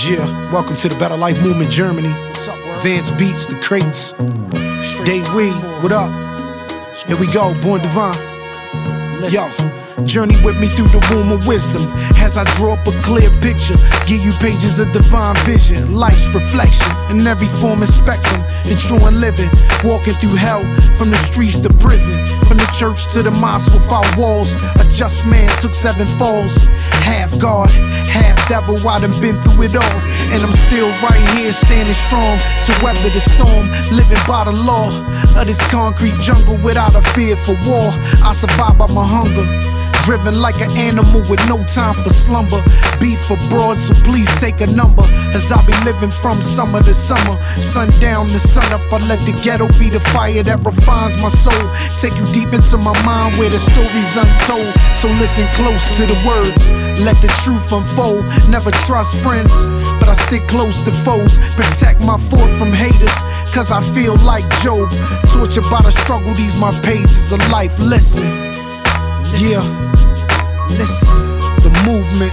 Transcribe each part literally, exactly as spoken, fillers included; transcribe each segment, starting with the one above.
Yeah, welcome to the Better Life Movement, Germany. What's up, bro? Vance Beats, The Crates. Day We, what up? Here we go, Born Divine. Yo, journey with me through the womb of wisdom as I draw up a clear picture. Give you pages of divine vision, life's reflection in every form and spectrum. In true and living, walking through hell from the streets to prison, from the church to the mosque without walls. A just man took seven falls. Half God, half devil, I done been through it all, and I'm still right here standing strong to weather the storm. Living by the law of this concrete jungle without a fear for war. I survive by my hunger, driven like an animal with no time for slumber. Beef abroad, so please take a number, as I be living from summer to summer, sundown to sunup. I let the ghetto be the fire that refines my soul, take you deep into my mind where the story's untold. So listen close to the words, let the truth unfold. Never trust friends, but I stick close to foes. Protect my fort from haters, cause I feel like Job, tortured by the struggle. These my pages of life. Listen, yeah, listen, the movement.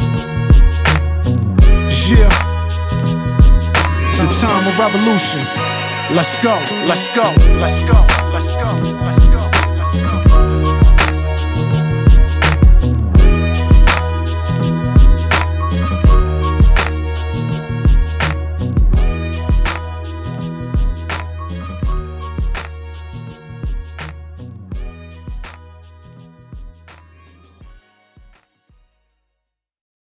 Yeah, the time of revolution. Let's go, let's go, let's go, let's go, let's go, let's go.